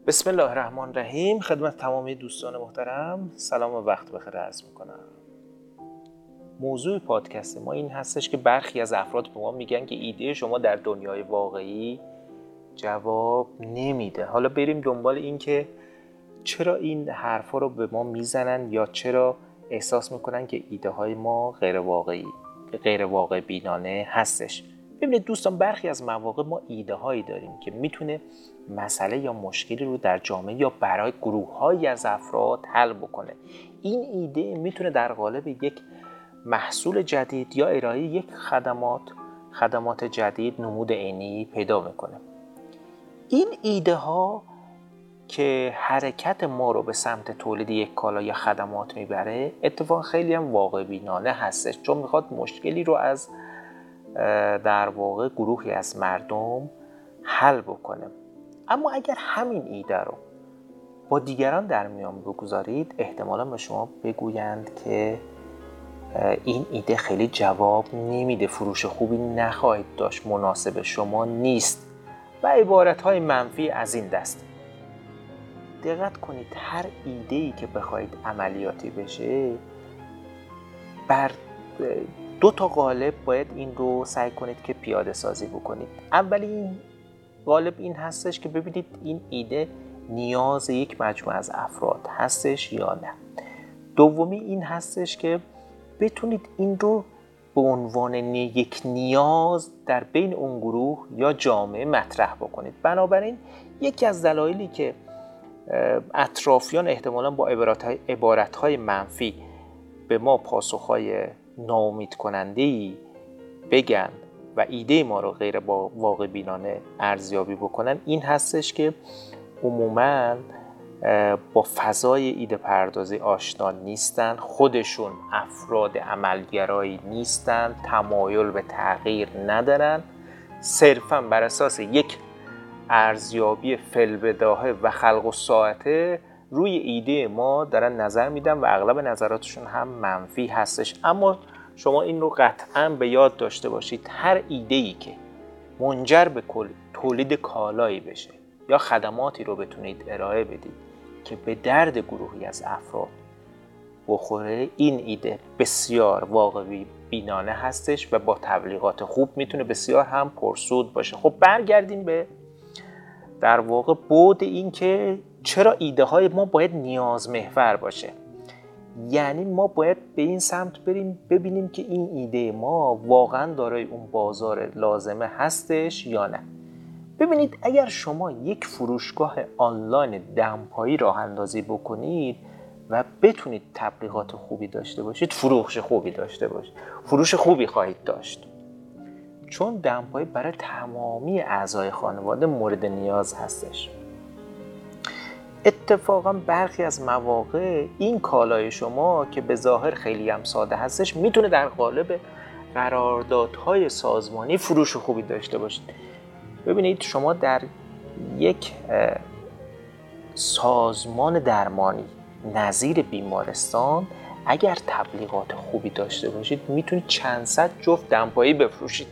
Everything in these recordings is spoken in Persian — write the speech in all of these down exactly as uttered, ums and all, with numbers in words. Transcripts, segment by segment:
بسم الله الرحمن الرحیم. خدمت تمامی دوستان محترم سلام و وقت بخیر عرض میکنم. موضوع پادکست ما این هستش که برخی از افراد به ما میگن که ایده شما در دنیای واقعی جواب نمیده. حالا بریم دنبال این که چرا این حرفا رو به ما میزنن یا چرا احساس میکنن که ایده های ما غیر واقعی غیر واقع بینانه هستش. ببینید دوستان، برخی از مواقع ما ایده هایی داریم که میتونه مسئله یا مشکلی رو در جامعه یا برای گروه هایی از افراد حل بکنه. این ایده میتونه در قالب یک محصول جدید یا ارائه یک خدمات خدمات جدید نمود عینی پیدا میکنه. این ایده ها که حرکت ما رو به سمت تولید یک کالا یا خدمات میبره اتفاق خیلی هم واقع بینانه هستش، چون میخواد مشکلی رو از در واقع گروهی از مردم حل بکنه. اما اگر همین ایده رو با دیگران در میان بگذارید احتمالا به شما بگویند که این ایده خیلی جواب نمیده، فروش خوبی نخواهید داشت، مناسب شما نیست و عبارت‌های منفی از این دست. دقت کنید، هر ایده‌ای که بخواید عملیاتی بشه بر دو تا قالب باید این رو سعی کنید که پیاده سازی بکنید. اولین قالب این هستش که ببینید این ایده نیاز یک مجموعه از افراد هستش یا نه. دومی این هستش که بتونید این رو به عنوان یک نیاز در بین اون گروه یا جامعه مطرح بکنید. بنابراین یکی از دلایلی که اطرافیان احتمالاً با عبارت‌های عبارت‌های منفی به ما پاسخ‌های ناامید کننده‌ای بگن و ایده ما رو غیر با واقع بینانه ارزیابی بکنن این هستش که عموماً با فضای ایده پردازی آشنا نیستن، خودشون افراد عملگرایی نیستن، تمایل به تغییر ندارن، صرفاً بر اساس یک ارزیابی فی‌البداهه و خلق الساعته روی ایده ما دارن نظر میدن و اغلب نظراتشون هم منفی هستش. اما شما این رو قطعاً به یاد داشته باشید، هر ایده‌ای که منجر به تولید کالایی بشه یا خدماتی رو بتونید ارائه بدید که به درد گروهی از افراد بخوره، این ایده بسیار واقعی بینانه هستش و با تبلیغات خوب میتونه بسیار هم پرسود باشه. خب برگردیم به در واقع بعد این که چرا ایده های ما باید نیاز محور باشه. یعنی ما باید به این سمت بریم ببینیم که این ایده ما واقعا دارای اون بازار لازمه هستش یا نه. ببینید، اگر شما یک فروشگاه آنلاین دمپایی راه اندازی بکنید و بتونید تبلیغات خوبی داشته باشید، فروش خوبی داشته باشید، فروش خوبی خواهید داشت، چون دمپایی برای تمامی اعضای خانواده مورد نیاز هستش. اتفاقا برخی از مواقع این کالای شما که به ظاهر خیلی هم ساده هستش میتونه در قالب قراردادهای سازمانی فروش خوبی داشته باشید. ببینید، شما در یک سازمان درمانی نظیر بیمارستان اگر تبلیغات خوبی داشته باشید میتونید چند صد جفت دمپایی بفروشید.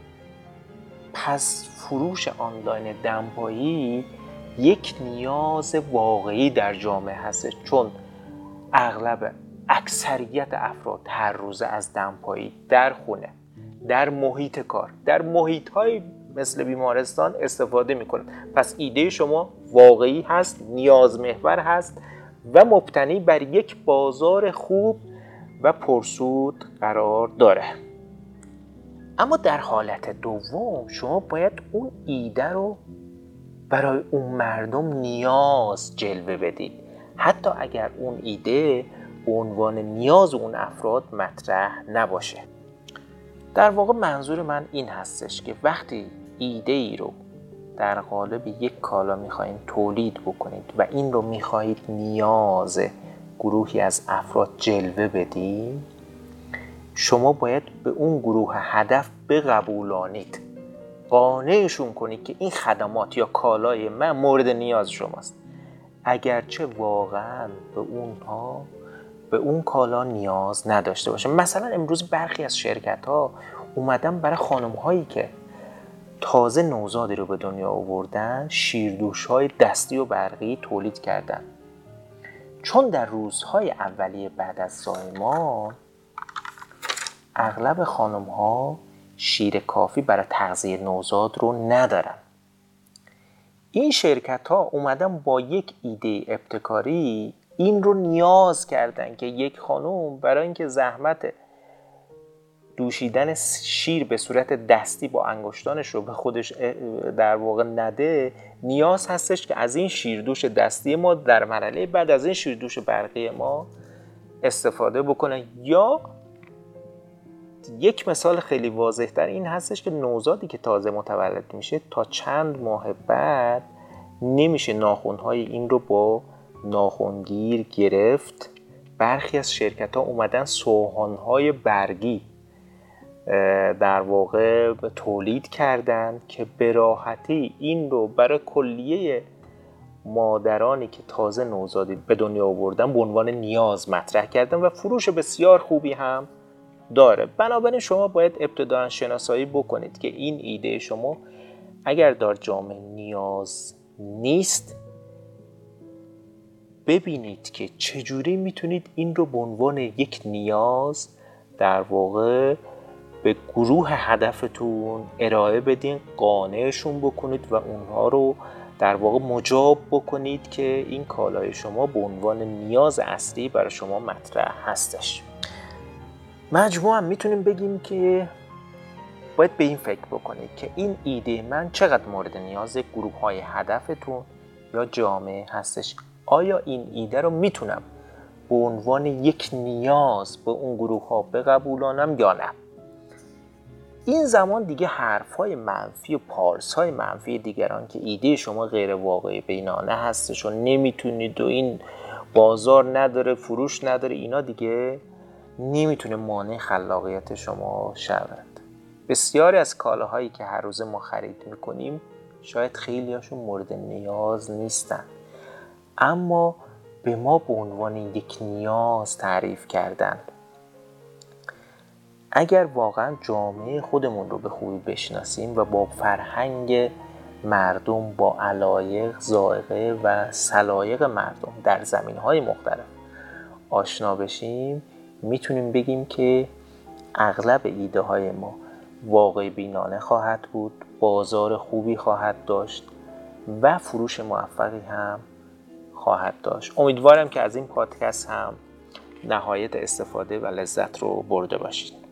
پس فروش آنلاین دمپایی یک نیاز واقعی در جامعه هست، چون اغلب اکثریت افراد هر روزه از دمپایی در خونه، در محیط کار، در محیط‌های مثل بیمارستان استفاده میکنن. پس ایده شما واقعی هست، نیاز محور هست و مبتنی بر یک بازار خوب و پرسود قرار داره. اما در حالت دوم شما باید اون ایده رو برای اون مردم نیاز جلوه بدید، حتی اگر اون ایده به عنوان نیاز اون افراد مطرح نباشه. در واقع منظور من این هستش که وقتی ایده ای رو در قالب یک کالا میخواین تولید بکنید و این رو میخواهید نیاز گروهی از افراد جلوه بدید، شما باید به اون گروه هدف بقبولانید، قانعشون کنید که این خدمات یا کالای من مورد نیاز شماست، اگرچه واقعا به اونها به اون کالا نیاز نداشته باشه. مثلا امروز برخی از شرکت ها اومدن برای خانم هایی که تازه نوزادی رو به دنیا آوردن، شیردوش‌های دستی و برقی تولید کردن. چون در روزهای اولیه بعد از زایمان اغلب خانم‌ها شیر کافی برای تغذیه نوزاد رو ندارن، این شرکت‌ها اومدن با یک ایده ابتکاری این رو نیاز کردن که یک خانم برای اینکه زحمت دوشیدن شیر به صورت دستی با انگشتانش رو به خودش در واقع نده، نیاز هستش که از این شیردوش دستی ما در مرحله بعد از این شیردوش برقی ما استفاده بکنه. یا یک مثال خیلی واضح تر این هستش که نوزادی که تازه متولد میشه تا چند ماه بعد نمیشه ناخن‌های این رو با ناخنگیر گرفت. برخی از شرکت‌ها اومدن سوهان‌های برگی در واقع تولید کردن که به راحتی این رو برای کلیه مادرانی که تازه نوزادی به دنیا آوردن به عنوان نیاز مطرح کردن و فروش بسیار خوبی هم داره. بنابراین شما باید ابتداً شناسایی بکنید که این ایده شما اگر در جامعه نیاز نیست، ببینید که چجوری میتونید این رو به عنوان یک نیاز در واقع به گروه هدفتون ارائه بدین، قانعشون بکنید و اونها رو در واقع مجاب بکنید که این کالای شما به عنوان نیاز اصلی برای شما مطرح هستش. مجموعاً میتونیم بگیم که باید به این فکر بکنید که این ایده من چقدر مورد نیاز گروه های هدفتون یا جامعه هستش. آیا این ایده رو میتونم به عنوان یک نیاز به اون گروه ها بقبولانم یا نه؟ این زمان دیگه حرف‌های منفی و پارس‌های منفی دیگران که ایده شما غیر واقعی بینانه هستش و نمیتونید و این بازار نداره، فروش نداره، اینا دیگه نمیتونه مانع خلاقیت شما شود. بسیاری از کالاهایی که هر روز ما خرید میکنیم شاید خیلی هاشون مورد نیاز نیستن، اما به ما به عنوان یک نیاز تعریف کردن. اگر واقعا جامعه خودمون رو به خوبی بشناسیم و با فرهنگ مردم، با علایق، ذائقه و سلایق مردم در زمینهای مختلف آشنا بشیم، میتونیم بگیم که اغلب ایده های ما واقعی بینانه خواهد بود، بازار خوبی خواهد داشت و فروش موفقی هم خواهد داشت. امیدوارم که از این پادکست هم نهایت استفاده و لذت رو برده باشید.